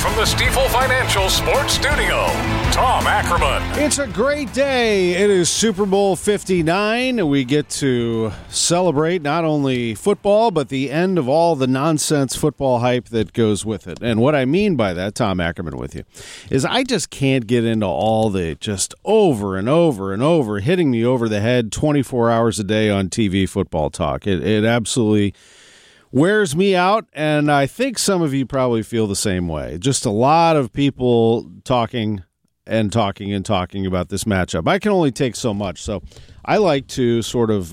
from the Stifel Financial Sports Studio, Tom Ackerman. It's a great day. It is Super Bowl 59, and we get to celebrate not only football, but the end of all the nonsense football hype that goes with it. And what I mean by that, Tom Ackerman with you, is I just can't get into all the just over and over and over hitting me over the head 24 hours a day on TV football talk. It absolutely wears me out, and I think some of you probably feel the same way. Just a lot of people talking and talking and talking about this matchup. I can only take so much, so I like to sort of,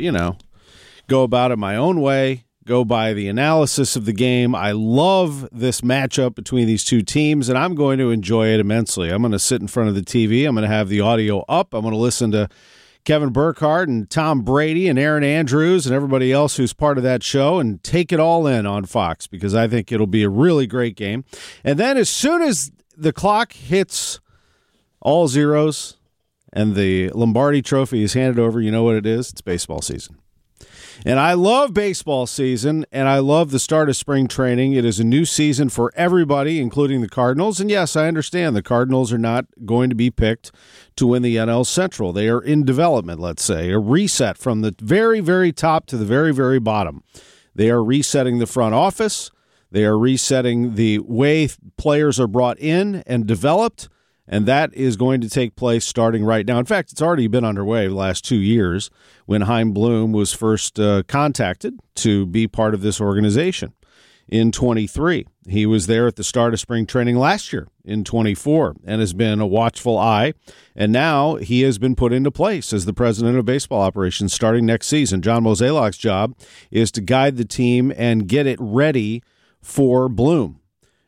go about it my own way, go by the analysis of the game. I love this matchup between these two teams, and I'm going to enjoy it immensely. I'm going to sit in front of the TV. I'm going to have the audio up. I'm going to listen to Kevin Burkhardt and Tom Brady and Aaron Andrews and everybody else who's part of that show and take it all in on Fox because I think it'll be a really great game. And then as soon as the clock hits all zeros and the Lombardi Trophy is handed over, you know what it is? It's baseball season. And I love baseball season, and I love the start of spring training. It is a new season for everybody, including the Cardinals. And yes, I understand the Cardinals are not going to be picked to win the NL Central. They are in development, let's say, a reset from the very, very top to the very, very bottom. They are resetting the front office. They are resetting the way players are brought in and developed. And that is going to take place starting right now. In fact, it's already been underway the last 2 years when Chaim Bloom was first contacted to be part of this organization in 23. He was there at the start of spring training last year in 24 and has been a watchful eye. And now he has been put into place as the president of baseball operations starting next season. John Mozeliak's job is to guide the team and get it ready for Bloom.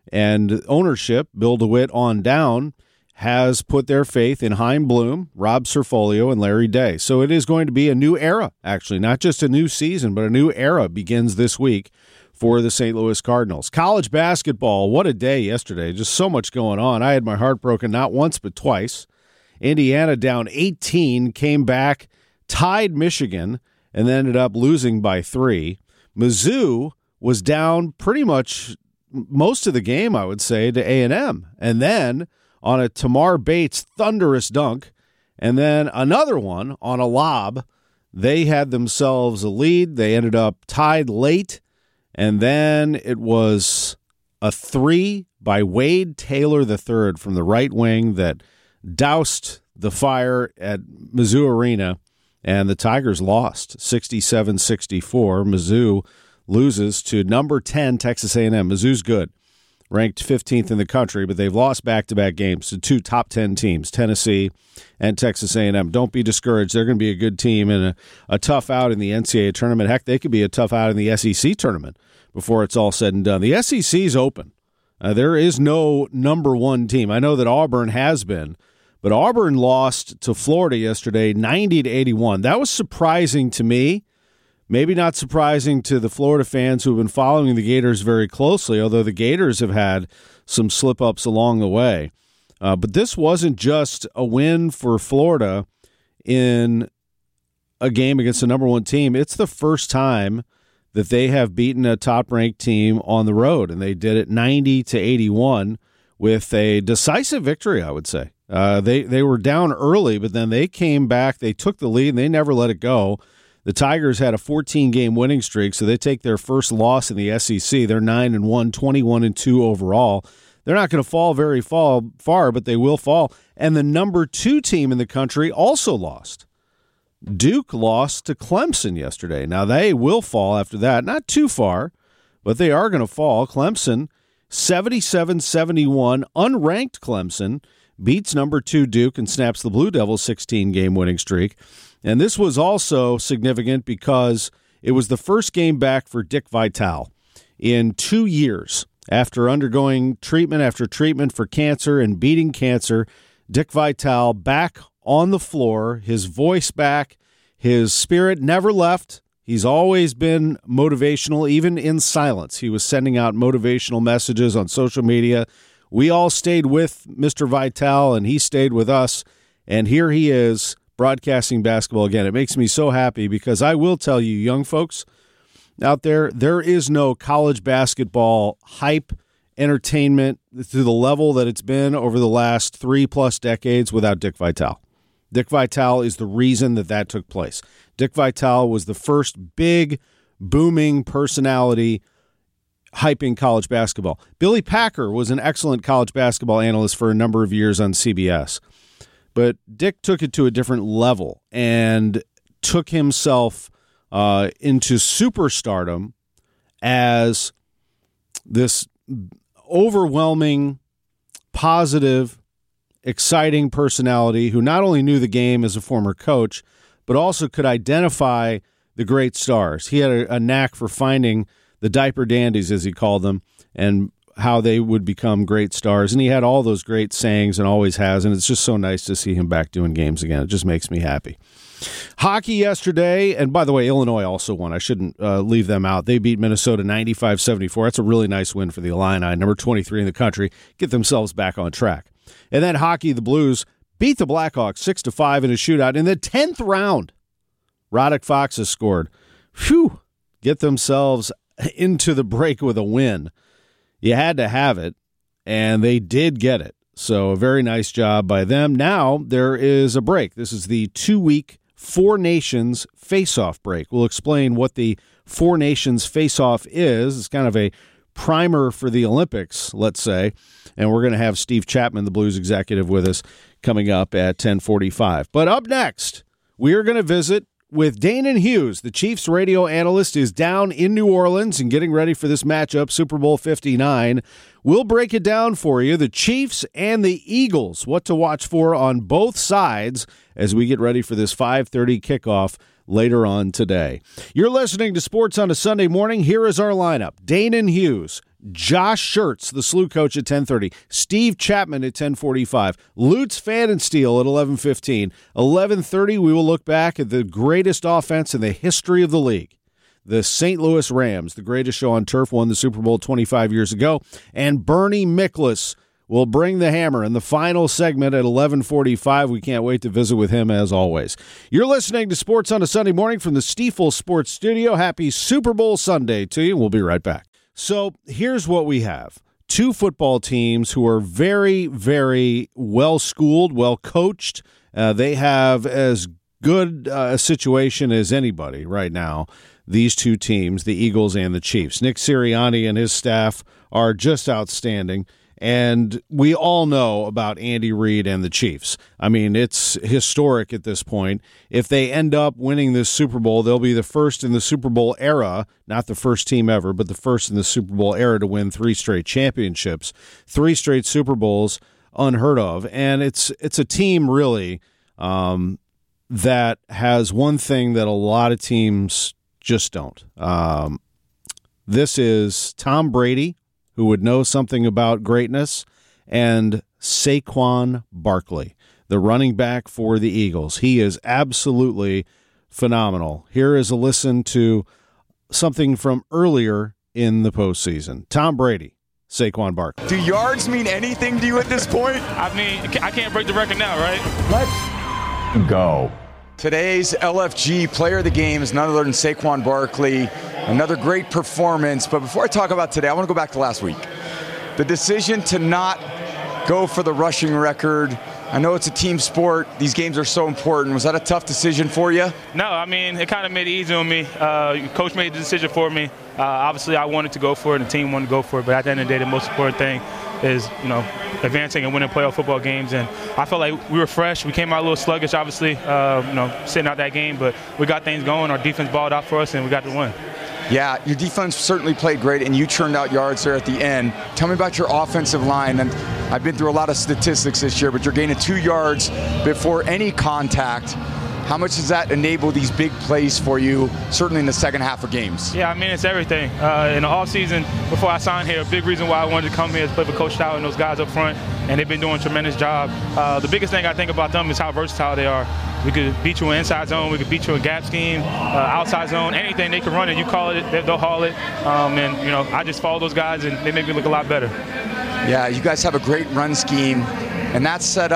And ownership, Bill DeWitt on down, has put their faith in Chaim Bloom, Rob Cerfolio, and Larry Day. So it is going to be a new era, actually. Not just a new season, but a new era begins this week for the St. Louis Cardinals. College basketball, what a day yesterday. Just so much going on. I had my heart broken not once but twice. Indiana down 18, came back, tied Michigan, and then ended up losing by 3. Mizzou was down pretty much most of the game, I would say, to A&M. And then on a Tamar Bates thunderous dunk, and then another one on a lob. They had themselves a lead. They ended up tied late, and then it was a 3 by Wade Taylor III from the right wing that doused the fire at Mizzou Arena, and the Tigers lost 67-64. Mizzou loses to number 10 Texas A&M. Mizzou's good, ranked 15th in the country, but they've lost back-to-back games to 2 top 10 teams, Tennessee and Texas A&M. Don't be discouraged. They're going to be a good team and a tough out in the NCAA tournament. Heck, they could be a tough out in the SEC tournament before it's all said and done. The SEC's open. There is no number one team. I know that Auburn has been, but Auburn lost to Florida yesterday 90-81. That was surprising to me. Maybe not surprising to the Florida fans who have been following the Gators very closely, although the Gators have had some slip-ups along the way. But this wasn't just a win for Florida in a game against the number one team. It's the first time that they have beaten a top-ranked team on the road, and they did it 90-81 with a decisive victory, I would say. They were down early, but then they came back. They took the lead, and they never let it go. The Tigers had a 14-game winning streak, so they take their first loss in the SEC. They're 9-1, 21-2 overall. They're not going to fall very far, but they will fall. And the number 2 team in the country also lost. Duke lost to Clemson yesterday. Now, they will fall after that. Not too far, but they are going to fall. Clemson, 77-71, unranked Clemson, beats number 2 Duke and snaps the Blue Devils' 16-game winning streak. And this was also significant because it was the first game back for Dick Vitale in 2 years. After undergoing treatment after treatment for cancer and beating cancer, Dick Vitale back on the floor, his voice back, his spirit never left. He's always been motivational, even in silence. He was sending out motivational messages on social media. We all stayed with Mr. Vitale, and he stayed with us. And here he is, broadcasting basketball again. It makes me so happy because I will tell you, young folks out there, there is no college basketball hype entertainment to the level that it's been over the last 3+ decades without Dick Vitale. Dick Vitale is the reason that took place. Dick Vitale was the first big, booming personality hyping college basketball. Billy Packer was an excellent college basketball analyst for a number of years on CBS. But Dick took it to a different level and took himself into superstardom as this overwhelming, positive, exciting personality who not only knew the game as a former coach, but also could identify the great stars. He had a knack for finding the diaper dandies, as he called them, and how they would become great stars. And he had all those great sayings and always has, and it's just so nice to see him back doing games again. It just makes me happy. Hockey yesterday, and by the way, Illinois also won. I shouldn't leave them out. They beat Minnesota 95-74. That's a really nice win for the Illini, number 23 in the country, get themselves back on track. And then hockey, the Blues beat the Blackhawks 6-5 in a shootout. In the 10th round, Radek Fox has scored. Phew, get themselves into the break with a win. You had to have it, and they did get it. So a very nice job by them. Now there is a break. This is the 2-week Four Nations face-off break. We'll explain what the Four Nations face-off is. It's kind of a primer for the Olympics, let's say. And we're going to have Steve Chapman, the Blues executive, with us coming up at 10:45. But up next, we are going to visit with Danon Hughes. The Chiefs radio analyst is down in New Orleans and getting ready for this matchup, Super Bowl 59. We'll break it down for you, the Chiefs and the Eagles, what to watch for on both sides as we get ready for this 5:30 kickoff later on today. You're listening to Sports on a Sunday morning. Here is our lineup. Danon Hughes, Josh Schertz, the SLU coach, at 10:30. Steve Chapman at 10:45. Lutz Pfannenstiel at 11:15. 11:30, we will look back at the greatest offense in the history of the league. The St. Louis Rams, the greatest show on turf, won the Super Bowl 25 years ago. And Bernie Miklasz will bring the hammer in the final segment at 11:45. We can't wait to visit with him as always. You're listening to Sports on a Sunday morning from the Stiefel Sports Studio. Happy Super Bowl Sunday to you. We'll be right back. So here's what we have. Two football teams who are very, very well-schooled, well-coached. They have as good a situation as anybody right now, these two teams, the Eagles and the Chiefs. Nick Sirianni and his staff are just outstanding. And we all know about Andy Reid and the Chiefs. I mean, it's historic at this point. If they end up winning this Super Bowl, they'll be the first in the Super Bowl era, not the first team ever, but the first in the Super Bowl era to win 3 straight championships, 3 straight Super Bowls, unheard of. And it's a team, really, that has one thing that a lot of teams just don't. This is Tom Brady, who would know something about greatness, and Saquon Barkley, the running back for the Eagles. He is absolutely phenomenal. Here is a listen to something from earlier in the postseason. Tom Brady, Saquon Barkley. Do yards mean anything to you at this point? I mean, I can't break the record now, right? Let's go. Today's LFG player of the game is none other than Saquon Barkley. Another great performance. But before I talk about today, I want to go back to last week. The decision to not go for the rushing record. I know it's a team sport. These games are so important. Was that a tough decision for you? No, I mean, it kind of made it easy on me. Coach made the decision for me. Obviously, I wanted to go for it, and the team wanted to go for it. But at the end of the day, the most important thing is, advancing and winning playoff football games. And I felt like we were fresh. We came out a little sluggish, obviously, sitting out that game. But we got things going. Our defense balled out for us, and we got the win. Yeah, your defense certainly played great, and you churned out yards there at the end. Tell me about your offensive line. And I've been through a lot of statistics this year, but you're gaining 2 yards before any contact. How much does that enable these big plays for you, certainly in the second half of games? Yeah, I mean, it's everything. In the offseason, before I signed here, a big reason why I wanted to come here is play for Coach Stout and those guys up front, and they've been doing a tremendous job. The biggest thing I think about them is how versatile they are. We could beat you in inside zone. We could beat you in gap scheme, outside zone, anything they can run it. You call it, they'll haul it. I just follow those guys, and they make me look a lot better. Yeah, you guys have a great run scheme, and that's set up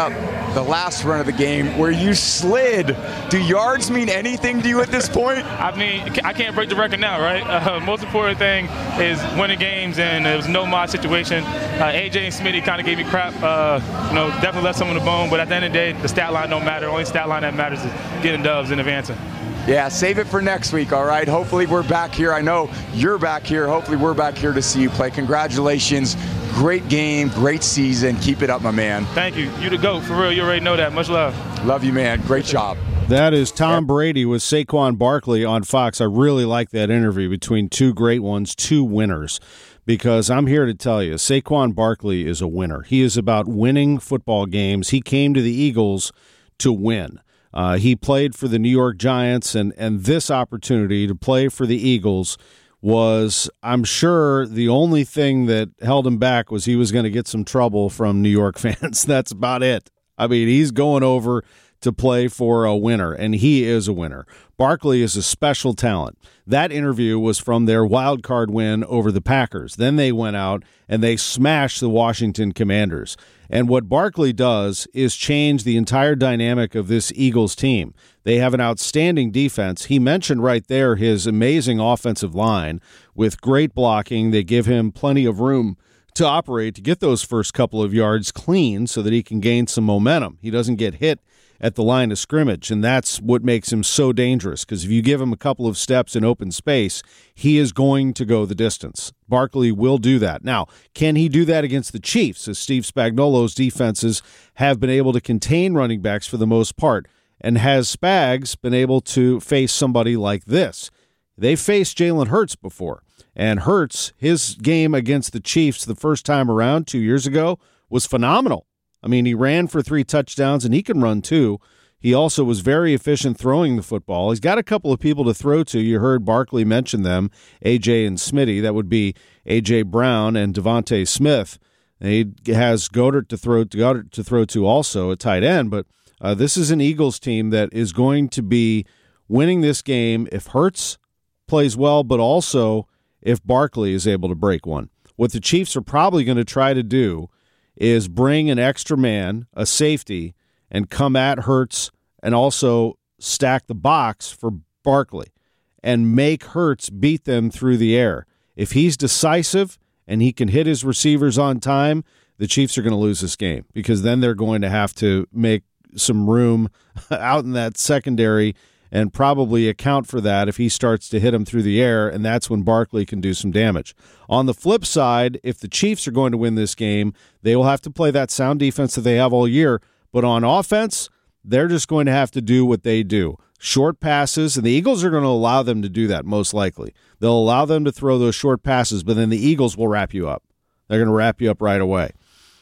the last run of the game where you slid. Do yards mean anything to you at this point? I mean, I can't break the record now, right? Most important thing is winning games, and it was no mod situation. AJ and Smitty kind of gave me crap. Definitely left some on the bone, but at the end of the day, the stat line don't matter. The only stat line that matters is getting dubs and advancing. Yeah, save it for next week, all right? Hopefully we're back here. I know you're back here. Hopefully we're back here to see you play. Congratulations. Great game, great season. Keep it up, my man. Thank you. You the GOAT, for real. You already know that. Much love. Love you, man. Great job. That is Tom Brady with Saquon Barkley on Fox. I really like that interview between two great ones, two winners, because I'm here to tell you, Saquon Barkley is a winner. He is about winning football games. He came to the Eagles to win. He played for the New York Giants, and this opportunity to play for the Eagles was, I'm sure, the only thing that held him back was he was going to get some trouble from New York fans. That's about it. I mean, he's going over to play for a winner, and he is a winner. Barkley is a special talent. That interview was from their wild card win over the Packers. Then they went out and they smashed the Washington Commanders. And what Barkley does is change the entire dynamic of this Eagles team. They have an outstanding defense. He mentioned right there his amazing offensive line with great blocking. They give him plenty of room to operate, to get those first couple of yards clean so that he can gain some momentum. He doesn't get hit at the line of scrimmage, and that's what makes him so dangerous, because if you give him a couple of steps in open space, he is going to go the distance. Barkley will do that. Now, can he do that against the Chiefs, as Steve Spagnuolo's defenses have been able to contain running backs for the most part? And has Spags been able to face somebody like this? They faced Jalen Hurts before, and Hurts, his game against the Chiefs the first time around 2 years ago was phenomenal. I mean, he ran for 3 touchdowns, and he can run too. He also was very efficient throwing the football. He's got a couple of people to throw to. You heard Barkley mention them, A.J. and Smitty. That would be A.J. Brown and Devontae Smith. He has Goddard to throw to also at tight end, but this is an Eagles team that is going to be winning this game if Hurts plays well, but also if Barkley is able to break one. What the Chiefs are probably going to try to do is bring an extra man, a safety, and come at Hurts and also stack the box for Barkley and make Hurts beat them through the air. If he's decisive and he can hit his receivers on time, the Chiefs are going to lose this game, because then they're going to have to make some room out in that secondary and probably account for that if he starts to hit him through the air, and that's when Barkley can do some damage. On the flip side, if the Chiefs are going to win this game, they will have to play that sound defense that they have all year, but on offense, they're just going to have to do what they do. Short passes, and the Eagles are going to allow them to do that most likely. They'll allow them to throw those short passes, but then the Eagles will wrap you up. They're going to wrap you up right away.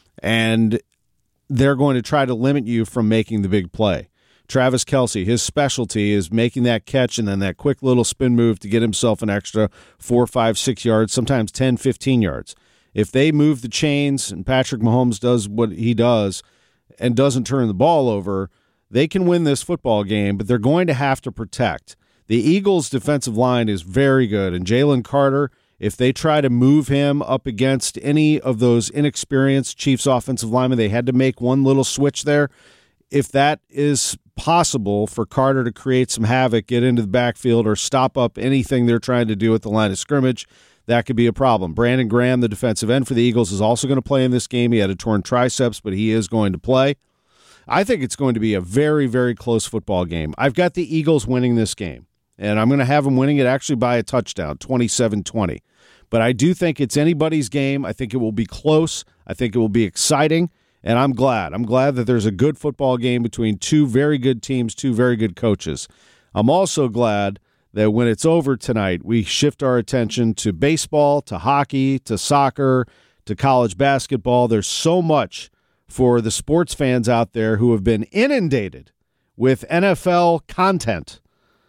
And they're going to try to limit you from making the big play. Travis Kelce, his specialty is making that catch and then that quick little spin move to get himself an extra 4, 5, 6 yards, sometimes 10, 15 yards. If they move the chains and Patrick Mahomes does what he does and doesn't turn the ball over, they can win this football game, but they're going to have to protect. The Eagles' defensive line is very good, and Jalen Carter, if they try to move him up against any of those inexperienced Chiefs offensive linemen, they had to make one little switch there. If that is possible for Carter to create some havoc, get into the backfield, or stop up anything they're trying to do at the line of scrimmage, that could be a problem. Brandon Graham, the defensive end for the Eagles, is also going to play in this game. He had a torn triceps, but he is going to play. I think it's going to be a very, very close football game. I've got the Eagles winning this game, and I'm going to have them winning it actually by a touchdown, 27-20. But I do think it's anybody's game. I think it will be close. I think it will be exciting. And I'm glad. I'm glad that there's a good football game between two very good teams, two very good coaches. I'm also glad that when it's over tonight, we shift our attention to baseball, to hockey, to soccer, to college basketball. There's so much for the sports fans out there who have been inundated with NFL content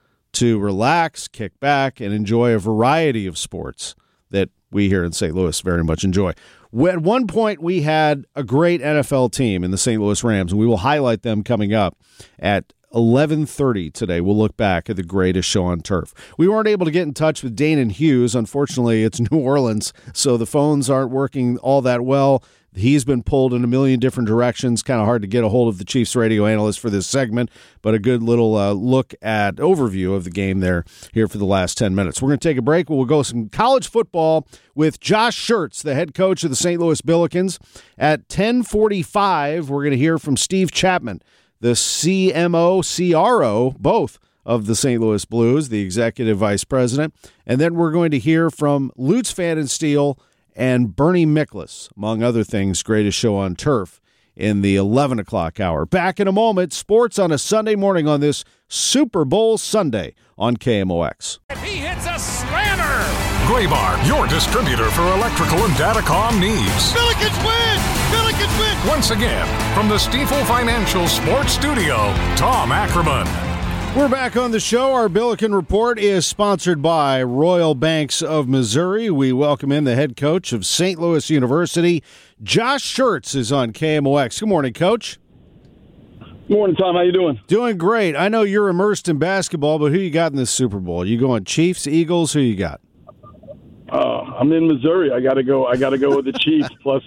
to relax, kick back, and enjoy a variety of sports that we here in St. Louis very much enjoy. At one point, we had a great NFL team in the St. Louis Rams, and we will highlight them coming up at 11:30 today. We'll look back at the greatest show on turf. We weren't able to get in touch with Danon Hughes. Unfortunately, it's New Orleans, so the phones aren't working all that well. He's been pulled in a million different directions. Kind of hard to get a hold of the Chiefs radio analyst for this segment, but a good little look at overview of the game there here for the last 10 minutes. We're going to take a break. We'll go some college football with Josh Schertz, the head coach of the St. Louis Billikens. At 10:45, we're going to hear from Steve Chapman, the CMO, CRO, both of the St. Louis Blues, the executive vice president. And then we're going to hear from Lutz Pfannenstiel and Bernie Miklasz, among other things, greatest show on turf in the 11 o'clock hour. Back in a moment, sports on a Sunday morning on this Super Bowl Sunday on KMOX. He hits a slammer! Graybar, your distributor for electrical and datacom needs. Billikens win! Billikens win! Once again, from the Stifel Financial Sports Studio, Tom Ackerman. We're back on the show. Our Billiken Report is sponsored by Royal Banks of Missouri. We welcome in the head coach of St. Louis University. Josh Schertz is on KMOX. Good morning, Coach. Good morning, Tom. How you doing? Doing great. I know you're immersed in basketball, but who you got in this Super Bowl? You going Chiefs, Eagles? Who you got? I'm in Missouri. I got to go with the Chiefs. Plus,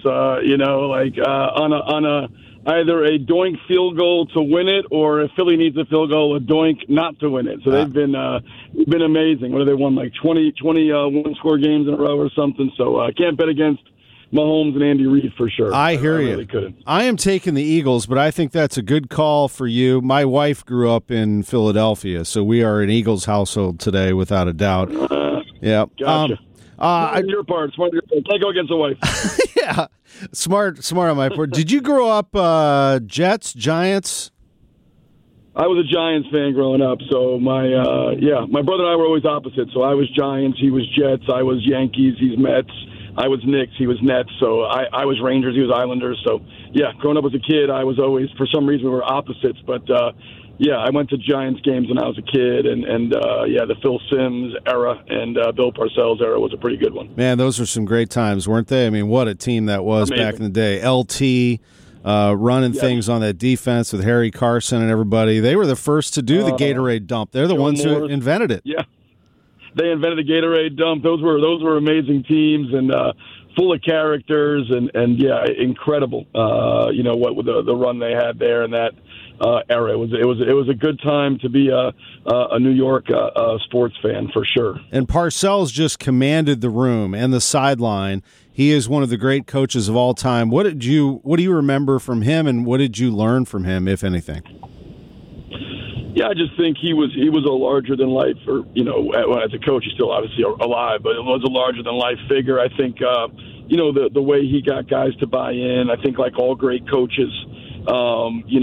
on a either a doink field goal to win it, or if Philly needs a field goal, a doink not to win it. So they've been amazing. What have they won, like 20 one-score games in a row or something? So I can't bet against Mahomes and Andy Reid for sure. I hear you. Really couldn't. I am taking the Eagles, but I think that's a good call for you. My wife grew up in Philadelphia, so we are an Eagles household today, without a doubt. Yeah. Gotcha. Your part. Smart. Can't go against the wife. Yeah. Smart on my part. Did you grow up Jets, Giants? I was a Giants fan growing up, so my brother and I were always opposite. So I was Giants, he was Jets. I was Yankees, he's Mets. I was Knicks, he was Nets. So I was Rangers, he was Islanders. So yeah, growing up as a kid, I was always, for some reason, we were opposites. But I went to Giants games when I was a kid, and the Phil Simms era and Bill Parcells era was a pretty good one. Man, those were some great times, weren't they? I mean, what a team that was. Amazing. Back in the day. LT running things on that defense with Harry Carson and everybody. They were the first to do the Gatorade dump. They're the ones who invented it. Yeah, they invented the Gatorade dump. Those were amazing teams and full of characters and incredible. What the run they had there and that era. It was a good time to be a New York sports fan for sure. And Parcells just commanded the room and the sideline. He is one of the great coaches of all time. What do you remember from him, and what did you learn from him, if anything? Yeah, I just think he was a larger than life, or as a coach, he's still obviously alive, but it was a larger than life figure. I think the way he got guys to buy in. I think like all great coaches. He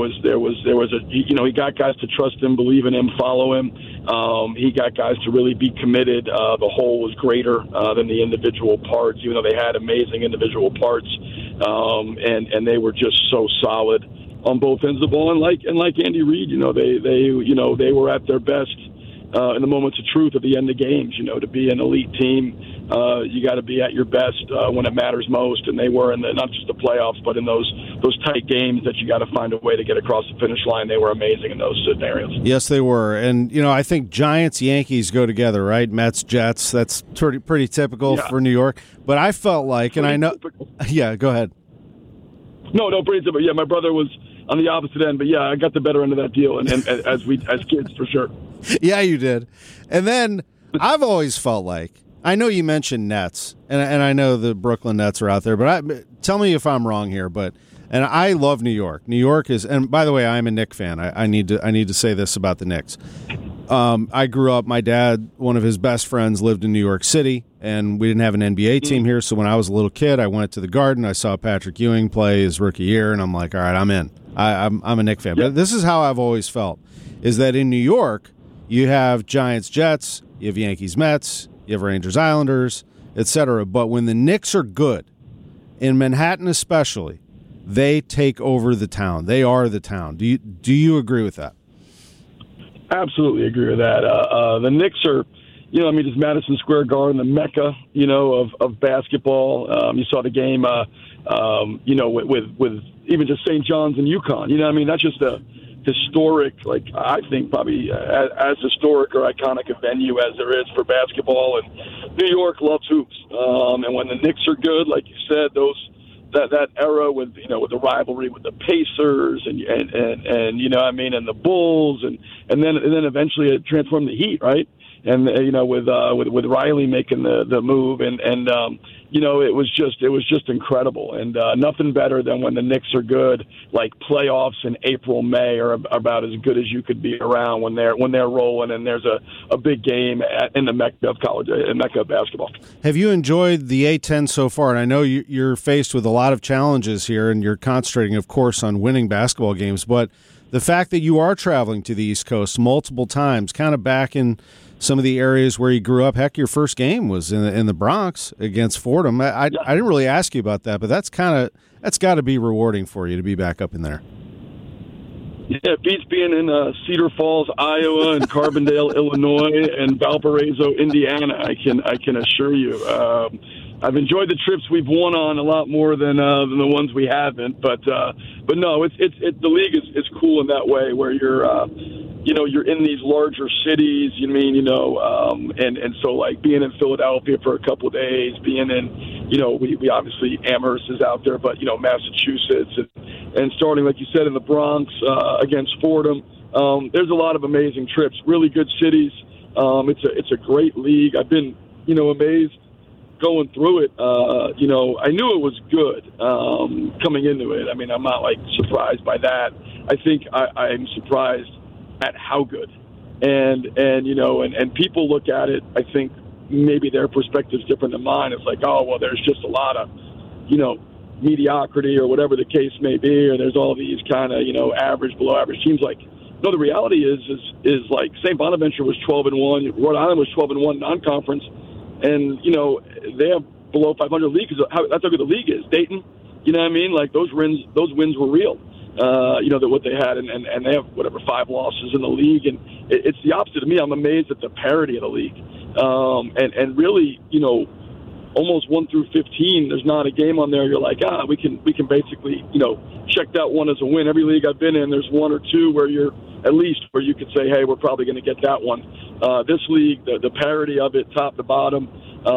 got guys to trust him, believe in him, follow him. He got guys to really be committed. The whole was greater than the individual parts, even though they had amazing individual parts. And they were just so solid on both ends of the ball. And like Andy Reid, they were at their best in the moments of truth at the end of games. To be an elite team, you got to be at your best when it matters most, and they were in not just the playoffs, but in those tight games that you got to find a way to get across the finish line. They were amazing in those scenarios. Yes, they were, and I think Giants, Yankees go together, right? Mets, Jets. That's pretty typical for New York. But I felt like, and I know, yeah, go ahead. No, pretty typical. Yeah, my brother was on the opposite end, but yeah, I got the better end of that deal, and as kids for sure. Yeah, you did, and then I've always felt like. I know you mentioned Nets, and I know the Brooklyn Nets are out there, but tell me if I'm wrong here. And I love New York. New York is, and by the way, I'm a Knicks fan. I need to say this about the Knicks. I grew up. My dad, one of his best friends, lived in New York City, and we didn't have an NBA team here. So when I was a little kid, I went to the Garden. I saw Patrick Ewing play his rookie year, and I'm like, all right, I'm in. I'm a Knicks fan. But this is how I've always felt: is that in New York, you have Giants, Jets, you have Yankees, Mets. You have Rangers, Islanders, etc. But when the Knicks are good, in Manhattan especially, they take over the town. They are the town. Do you agree with that? Absolutely agree with that. The Knicks are, just Madison Square Garden, the mecca, of basketball. You saw the game, with even just St. John's and UConn. That's just historic, like I think probably as historic or iconic a venue as there is for basketball. And New York loves hoops. And when the Knicks are good, like you said, that era with the rivalry with the Pacers and you know what I mean, and the Bulls and then eventually it transformed the Heat, right? And with Riley making the move and it was just incredible, and nothing better than when the Knicks are good. Like playoffs in April, May are about as good as you could be around when they're rolling, and there's a big game in the Mecca of college, Mecca of basketball. Have you enjoyed the A-10 so far? And I know you're faced with a lot of challenges here, and you're concentrating, of course, on winning basketball games. But the fact that you are traveling to the East Coast multiple times, kind of back in some of the areas where you grew up. Heck, your first game was in the Bronx against Fordham. I didn't really ask you about that, but that's got to be rewarding for you to be back up in there. Yeah, it beats being in Cedar Falls, Iowa, and Carbondale, Illinois, and Valparaiso, Indiana. I can assure you. I've enjoyed the trips we've won on a lot more than the ones we haven't. But no, it's the league is cool in that way where you're in these larger cities, and so like being in Philadelphia for a couple of days, being in, we obviously Amherst is out there, but, Massachusetts and starting, like you said, in the Bronx against Fordham. There's a lot of amazing trips, really good cities. It's a great league. I've been, amazed going through it. I knew it was good coming into it. I mean, I'm not like surprised by that. I think I'm surprised at how good, and people look at it. I think maybe their perspective's different than mine. It's like, oh well, there's just a lot of, mediocrity or whatever the case may be, or there's all these kind of average, below average teams. Like, no, the reality is like St. Bonaventure was 12-1, Rhode Island was 12-1 non-conference, and they have below 500 league. That's how good the league is. Dayton, you know what I mean? Like those wins were real. That what they had, and they have whatever 5 losses in the league, and it's the opposite of me. I'm amazed at the parity of the league, and really, almost 1 through 15. There's not a game on there you're like, we can basically check that one as a win. Every league I've been in, there's 1 or 2 where you're at least where you could say, hey, we're probably going to get that one. This league, the parity of it, top to bottom,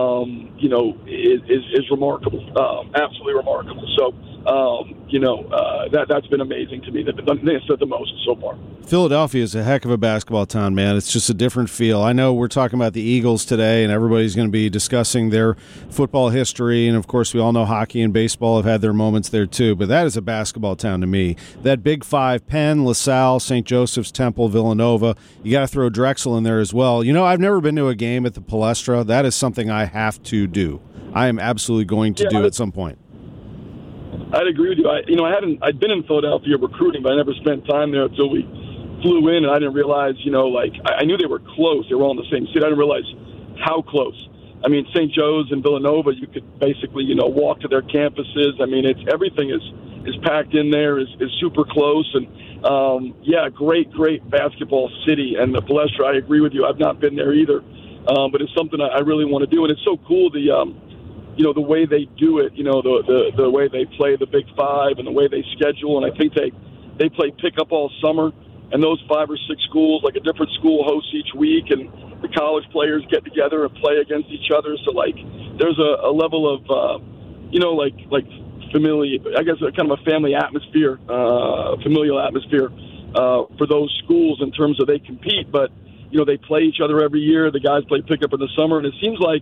is remarkable, absolutely remarkable. So. That's been amazing to me. They said the most so far. Philadelphia is a heck of a basketball town, man. It's just a different feel. I know we're talking about the Eagles today, and everybody's going to be discussing their football history, and of course we all know hockey and baseball have had their moments there too, but that is a basketball town to me. That Big Five, Penn, LaSalle, St. Joseph's, Temple, Villanova, you got to throw Drexel in there as well. I've never been to a game at the Palestra. That is something I have to do. I am absolutely going to do at some point. I'd agree with you. I'd been in Philadelphia recruiting, but I never spent time there until we flew in, and I didn't realize, I knew they were close. They were all in the same city. I didn't realize how close. I mean, St. Joe's and Villanova, you could basically, walk to their campuses. I mean, everything is packed in there, is super close, and great basketball city. And the Palestra, I agree with you. I've not been there either, but it's something I really want to do, and it's so cool. The way they do it, the way they play the Big Five and the way they schedule. And I think they play pickup all summer, and those 5 or 6 schools, like a different school hosts each week, and the college players get together and play against each other. So like there's a level of, like familiar, I guess kind of a family atmosphere, familial atmosphere for those schools in terms of they compete, but, they play each other every year. The guys play pickup in the summer, and it seems like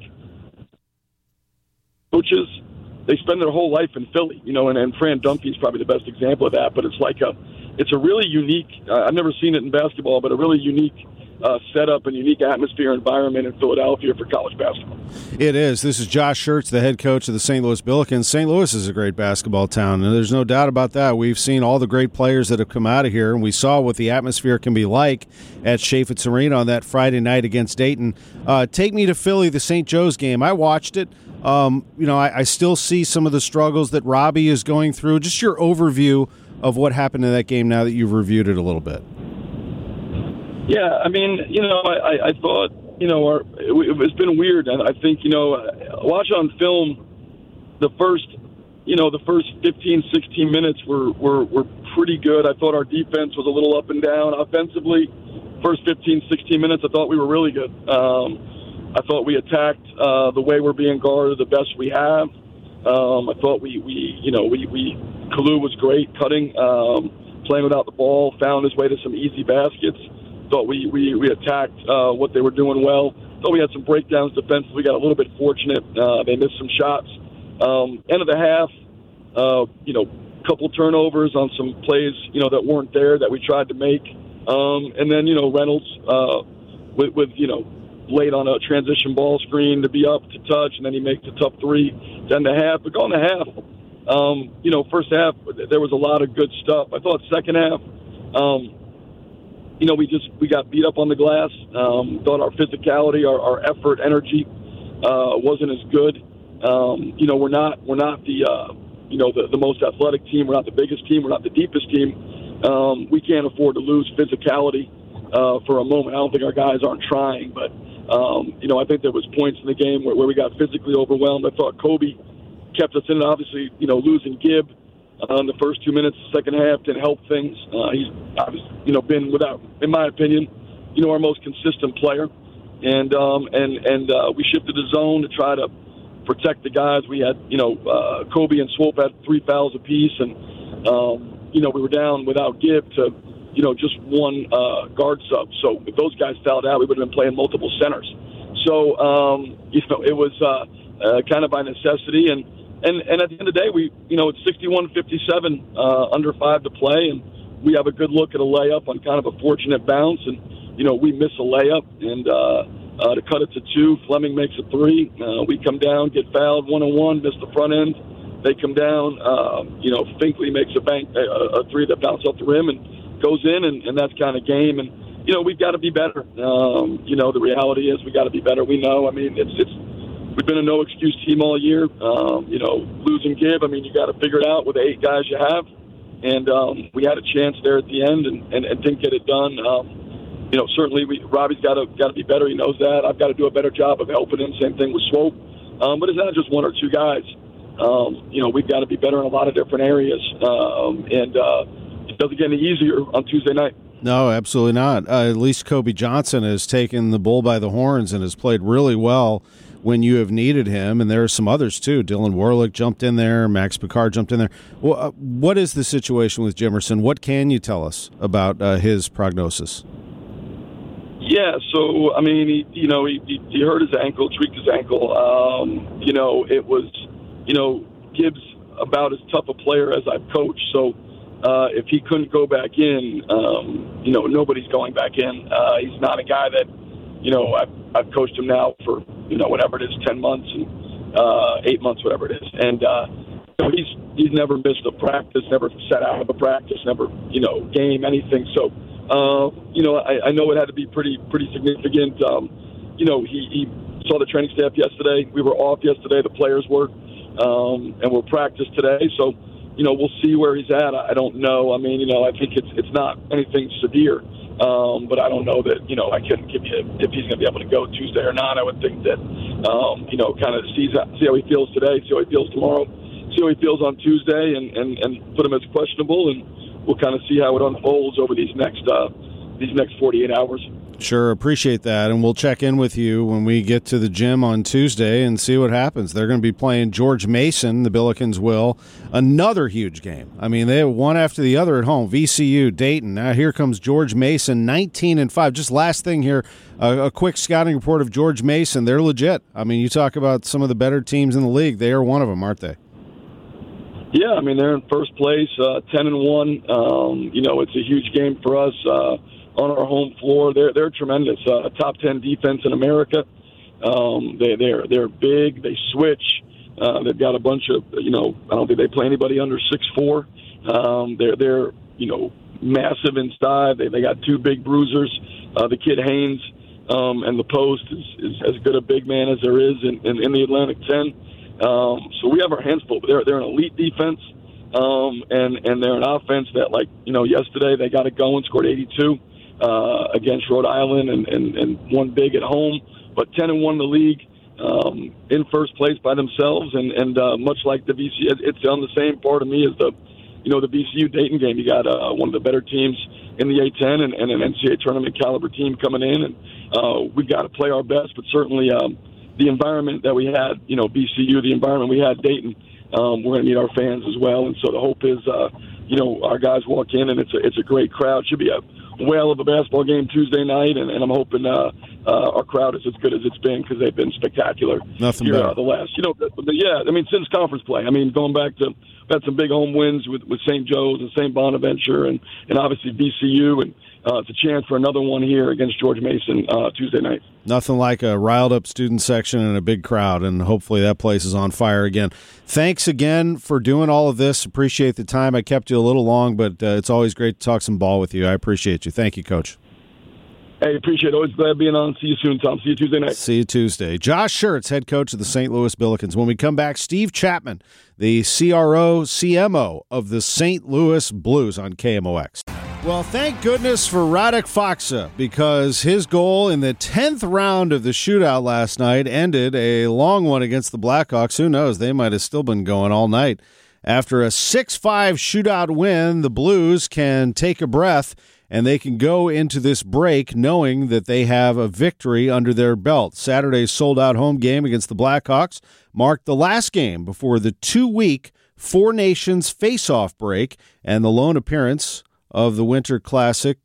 coaches, they spend their whole life in Philly, and Fran Dunphy's probably the best example of that. But it's a really unique. I've never seen it in basketball, but a really unique setup and unique atmosphere environment in Philadelphia for college basketball. It is. This is Josh Schertz, the head coach of the St. Louis Billikens. St. Louis is a great basketball town, and there's no doubt about that. We've seen all the great players that have come out of here, and we saw what the atmosphere can be like at Chaifetz Arena on that Friday night against Dayton. Take me to Philly, the St. Joe's game. I watched it. I still see some of the struggles that Robbie is going through. Just your overview of what happened in that game now that you've reviewed it a little bit. Yeah, I mean, I thought, it's been weird. And I think, watch on film the first the first 15, 16 minutes were pretty good. I thought our defense was a little up and down. Offensively, first 15, 16 minutes, I thought we were really good. I thought we attacked the way we're being guarded the best we have. I thought Kalu was great cutting, playing without the ball, found his way to some easy baskets. Thought we attacked what they were doing well. Thought we had some breakdowns defensively. We got a little bit fortunate. They missed some shots. End of the half, couple turnovers on some plays, that weren't there that we tried to make. And then, Reynolds with late on a transition ball screen to be up to touch, and then he makes a tough three to end the half. But going to half, first half, there was a lot of good stuff. I thought second half, we got beat up on the glass. Thought our physicality, our effort, energy wasn't as good. We're not the most athletic team. We're not the biggest team. We're not the deepest team. We can't afford to lose physicality for a moment. I don't think our guys aren't trying, but I think there was points in the game where we got physically overwhelmed. I thought Kobe kept us in it. Obviously, losing Gibb in the first 2 minutes of the second half didn't help things. He's obviously, been without, in my opinion, our most consistent player. And we shifted the zone to try to protect the guys. We had, Kobe and Swope had 3 fouls apiece, and we were down without Gibb to, just one guard sub. So if those guys fouled out, we would have been playing multiple centers. So, it was kind of by necessity. And at the end of the day, it's 61-57, under 5 to play, and we have a good look at a layup on kind of a fortunate bounce, and we miss a layup, and to cut it to 2, Fleming makes a 3. We come down, get fouled 1-on-1, miss the front end. They come down. Finkley makes a 3 that bounced off the rim and goes in, and that's kind of game. And we've got to be better. The reality is we got to be better. We know. I mean, we've been a no excuse team all year. Losing Gibb. I mean, you got to figure it out with the 8 guys you have. And we had a chance there at the end and didn't get it done. Certainly Robbie's got to be better. He knows that. I've got to do a better job of helping him. Same thing with Swope. But it's not just 1 or 2 guys. We've got to be better in a lot of different areas. It doesn't get any easier on Tuesday night. No, absolutely not. At least Kobe Johnson has taken the bull by the horns and has played really well when you have needed him. And there are some others, too. Dylan Warlick jumped in there. Max Picard jumped in there. Well, what is the situation with Jimerson? What can you tell us about his prognosis? Yeah, so, I mean, he hurt his ankle, tweaked his ankle. It was, Gibbs about as tough a player as I've coached. So if he couldn't go back in, nobody's going back in. He's not a guy that, I've coached him now for, whatever it is, 10 months and 8 months, whatever it is. And he's never missed a practice, never sat out of a practice, never, game, anything. So, I know it had to be pretty significant. He saw the training staff yesterday. We were off yesterday. The players were, and we'll practice today. So, we'll see where he's at. I don't know. I mean, I think it's not anything severe. But I don't know that, I couldn't give you if he's going to be able to go Tuesday or not. I would think that, kind of see how he feels today, see how he feels tomorrow, see how he feels on Tuesday, and put him as questionable, and we'll kind of see how it unfolds over these next 48 hours. Sure, appreciate that, and we'll check in with you when we get to the gym on Tuesday and see what happens. They're going to be playing George Mason, the Billikens will. Another huge game. I mean, they have one after the other at home. VCU, Dayton. Now here comes George Mason, 19-5. Just last thing here, a quick scouting report of George Mason. They're legit. I mean, you talk about some of the better teams in the league. They are one of them, aren't they? Yeah, I mean, they're in first place, 10-1. It's a huge game for us. On our home floor, they're tremendous. Top 10 defense in America. They're big. They switch. They've got a bunch of I don't think they play anybody under 6'4". They're massive inside. They got 2 big bruisers. The kid Haynes and the post is as good a big man as there is in the Atlantic 10. So we have our hands full. But they're an elite defense, and they're an offense that yesterday they got it going, scored 82. Against Rhode Island and won big at home, but 10-1 in the league. in first place by themselves, and much like the VCU, it's on the same part of me as the VCU Dayton game. You got one of the better teams in the A-10 and an NCAA tournament caliber team coming in, and we got to play our best. But certainly, the environment that we had, VCU, the environment we had Dayton, we're going to meet our fans as well. And so the hope is, our guys walk in and it's a great crowd. Should be a whale of a basketball game Tuesday night, and I'm hoping our crowd is as good as it's been, because they've been spectacular. Nothing here, better. The last, since conference play. Going back to, we've had some big home wins with St. Joe's and St. Bonaventure and obviously VCU, and it's a chance for another one here against George Mason Tuesday night. Nothing like a riled-up student section and a big crowd, and hopefully that place is on fire again. Thanks again for doing all of this. Appreciate the time. I kept you a little long, but it's always great to talk some ball with you. I appreciate you. Thank you, Coach. Hey, appreciate it. Always glad being on. See you soon, Tom. See you Tuesday night. See you Tuesday. Josh Schertz, head coach of the St. Louis Billikens. When we come back, Steve Chapman, the CMO of the St. Louis Blues on KMOX. Well, thank goodness for Radek Faksa, because his goal in the 10th round of the shootout last night ended a long one against the Blackhawks. Who knows? They might have still been going all night. After a 6-5 shootout win, the Blues can take a breath, and they can go into this break knowing that they have a victory under their belt. Saturday's sold-out home game against the Blackhawks marked the last game before the 2-week Four Nations face-off break, and the lone appearance of the Winter Classic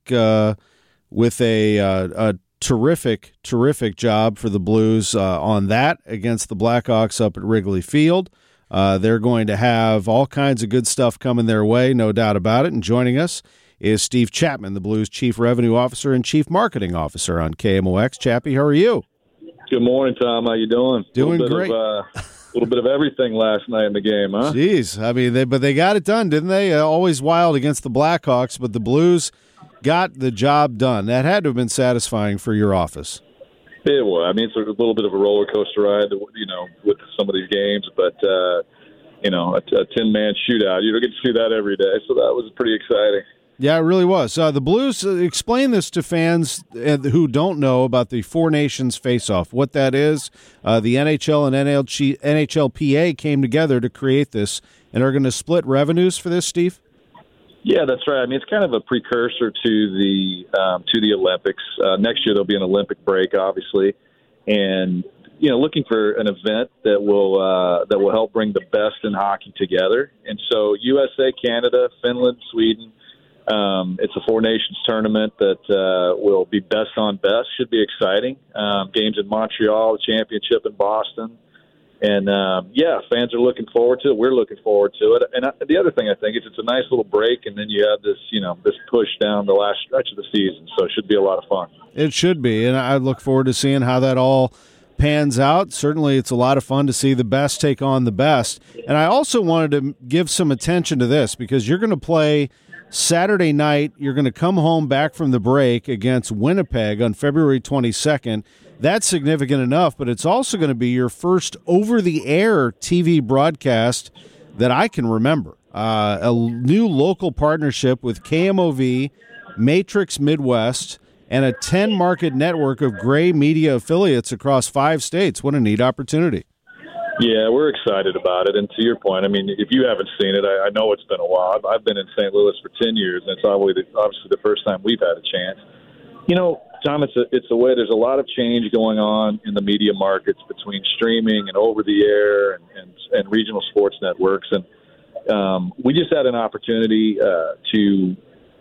with a terrific job for the Blues on that against the Blackhawks up at Wrigley Field. They're going to have all kinds of good stuff coming their way, no doubt about it. And joining us is Steve Chapman, the Blues Chief Revenue Officer and Chief Marketing Officer on KMOX. Chappie, how are you? Good morning, Tom. How you doing? Doing great. A little bit of everything last night in the game, huh? Jeez. I mean, they got it done, didn't they? Always wild against the Blackhawks, but the Blues got the job done. That had to have been satisfying for your office. It was. I mean, it's a little bit of a roller coaster ride, with some of these games, but, a 10-man shootout, you don't get to see that every day, so that was pretty exciting. Yeah, it really was. The Blues, explain this to fans who don't know about the Four Nations face-off, what that is. The NHL and NHLPA came together to create this and are going to split revenues for this, Steve? Yeah, that's right. I mean, it's kind of a precursor to the Olympics. Next year there'll be an Olympic break, obviously, and looking for an event that will help bring the best in hockey together. And so USA, Canada, Finland, Sweden. It's a Four Nations tournament that will be best on best. Should be exciting. Games in Montreal, the championship in Boston. And, fans are looking forward to it. We're looking forward to it. And the other thing I think is it's a nice little break, and then you have this, this push down the last stretch of the season. So it should be a lot of fun. It should be, and I look forward to seeing how that all pans out. Certainly it's a lot of fun to see the best take on the best. And I also wanted to give some attention to this, because you're going to play Saturday night. You're going to come home back from the break against Winnipeg on February 22nd. That's significant enough, but it's also going to be your first over-the-air TV broadcast that I can remember. A new local partnership with KMOV, Matrix Midwest, and a 10-market network of Gray Media affiliates across 5 states. What a neat opportunity. Yeah, we're excited about it. And to your point, I mean, if you haven't seen it, I know it's been a while. I've been in St. Louis for 10 years, and it's obviously the first time we've had a chance. Tom, it's a way. There's a lot of change going on in the media markets between streaming and over-the-air and regional sports networks. And we just had an opportunity to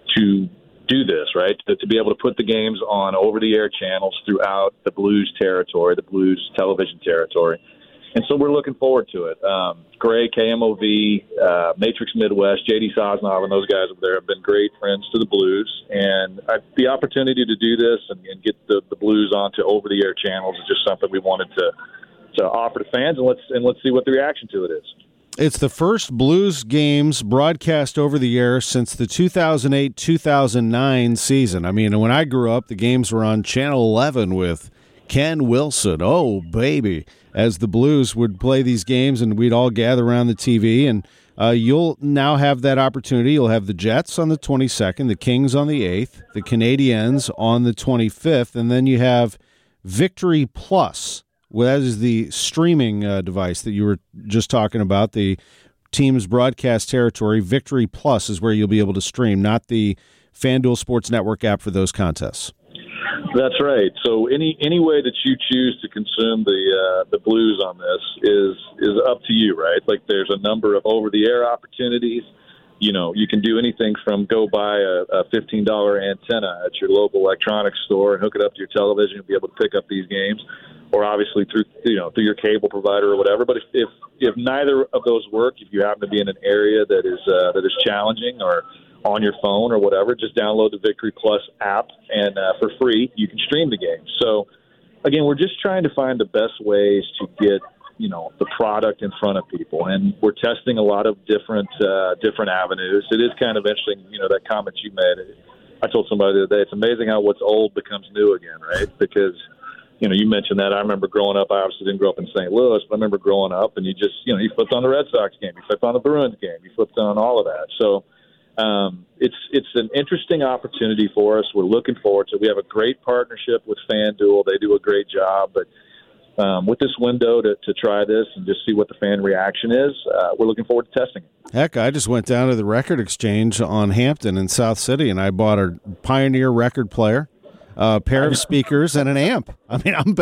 do this, right, to be able to put the games on over-the-air channels throughout the Blues territory, the Blues television territory. And so we're looking forward to it. Gray, KMOV, Matrix Midwest, J.D. Sosnov, and those guys over there have been great friends to the Blues. And the opportunity to do this and get the Blues onto over-the-air channels is just something we wanted to offer to fans, and let's see what the reaction to it is. It's the first Blues games broadcast over the air since the 2008-2009 season. I mean, when I grew up, the games were on Channel 11 with Ken Wilson, oh, baby, as the Blues would play these games, and we'd all gather around the TV. And you'll now have that opportunity. You'll have the Jets on the 22nd, the Kings on the 8th, the Canadiens on the 25th, and then you have Victory Plus Well, that is the streaming device that you were just talking about. The team's broadcast territory, Victory Plus, is where you'll be able to stream, not the FanDuel Sports Network app for those contests. That's right. So any way that you choose to consume the Blues on this is up to you, right? Like there's a number of over-the-air opportunities. You know, you can do anything from go buy a $15 antenna at your local electronics store and hook it up to your television and be able to pick up these games, or obviously through your cable provider or whatever. But if neither of those work, if you happen to be in an area that is challenging or on your phone or whatever, just download the Victory Plus app and for free you can stream the game. So again, we're just trying to find the best ways to get the product in front of people, and we're testing a lot of different avenues. It is kind of interesting, that comment you made. I told somebody the other day, it's amazing how what's old becomes new again, right? Because you mentioned that. I remember growing up. I obviously didn't grow up in St. Louis, but I remember growing up, and you just you flipped on the Red Sox game, you flipped on the Bruins game, you flipped on all of that. So it's an interesting opportunity for us. We're looking forward to it. We have a great partnership with FanDuel. They do a great job, but with this window to try this and just see what the fan reaction is, we're looking forward to testing it. Heck, I just went down to the Record Exchange on Hampton in South City, and I bought a Pioneer record player, a pair of speakers, and an amp. I mean, I'm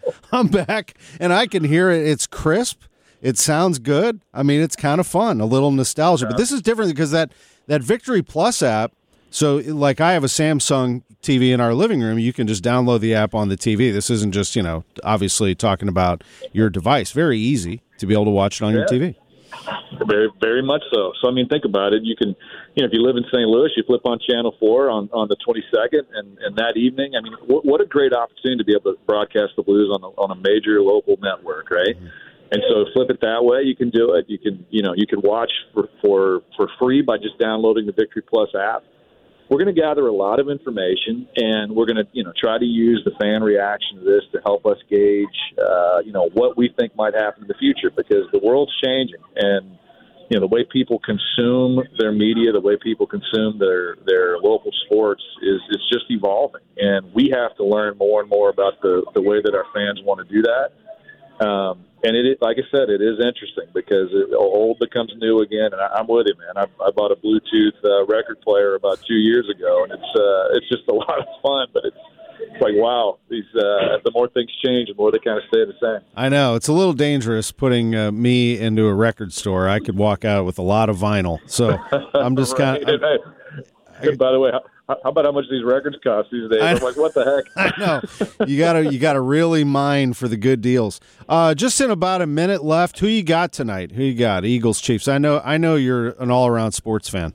back, and I can hear it. It's crisp. It sounds good. I mean, it's kind of fun, a little nostalgia. But this is different because that Victory Plus app, so like I have a Samsung TV in our living room, you can just download the app on the TV. This isn't just, obviously talking about your device. Very easy to be able to watch it on your TV. Very, very much so. So, I mean, think about it. You can, if you live in St. Louis, you flip on Channel 4 on the 22nd, and that evening, I mean, what a great opportunity to be able to broadcast the Blues on a major local network, right? Mm-hmm. And so flip it that way, you can do it. You can, you can watch for free by just downloading the Victory Plus app. We're going to gather a lot of information, and we're going to, try to use the fan reaction to this to help us gauge, what we think might happen in the future, because the world's changing, and the way people consume their media, the way people consume their local sports is just evolving, and we have to learn more and more about the way that our fans want to do that. And it, like I said, it is interesting because old becomes new again. And I'm with you, man. I bought a Bluetooth record player about 2 years ago, and it's just a lot of fun. But it's like, wow, the more things change, the more they kind of stay the same. I know it's a little dangerous putting me into a record store. I could walk out with a lot of vinyl, so I'm just right. kind of. Hey, by the way, how about how much these records cost these days? I'm like, what the heck? I know. You gotta really mine for the good deals. Just in about a minute left, who you got tonight? Who you got? Eagles, Chiefs. I know you're an all-around sports fan.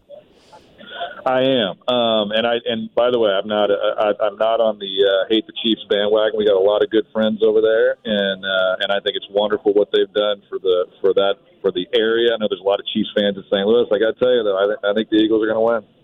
I am. And by the way, I'm not on the hate the Chiefs bandwagon. We got a lot of good friends over there, and I think it's wonderful what they've done for the area. I know there's a lot of Chiefs fans in St. Louis. I got to tell you though, I think the Eagles are going to win.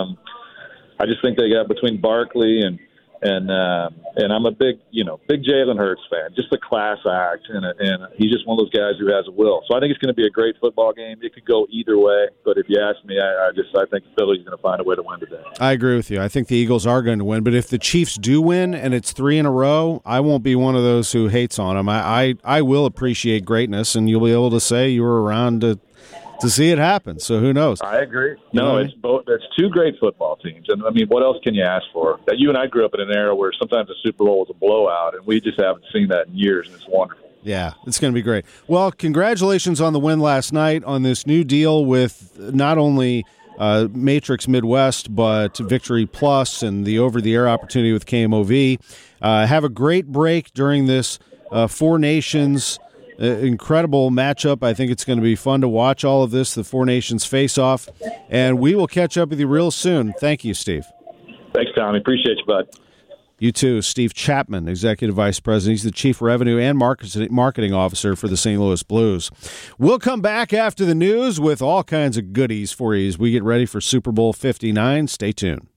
I just think they got between Barkley and I'm a big Jalen Hurts fan. Just a class act, and he's just one of those guys who has a will. So I think it's going to be a great football game. It could go either way, but if you ask me, I think Philly's going to find a way to win today. I agree with you. I think the Eagles are going to win, but if the Chiefs do win and it's 3 in a row, I won't be one of those who hates on them. I will appreciate greatness, and you'll be able to say you were around to see it happen. So who knows? I agree. No, it's both. That's two great football teams, and I mean, what else can you ask for? That you and I grew up in an era where sometimes the Super Bowl was a blowout, and we just haven't seen that in years, and it's wonderful. Yeah, it's going to be great. Well, congratulations on the win last night on this new deal with not only Matrix Midwest, but Victory Plus and the over-the-air opportunity with KMOV. Have a great break during this Four Nations incredible matchup. I think it's going to be fun to watch all of this, the Four Nations face-off, and we will catch up with you real soon. Thank you, Steve. Thanks, Tommy. Appreciate you, bud. You too. Steve Chapman, Executive Vice President. He's the Chief Revenue and Marketing Officer for the St. Louis Blues. We'll come back after the news with all kinds of goodies for you as we get ready for Super Bowl 59. Stay tuned.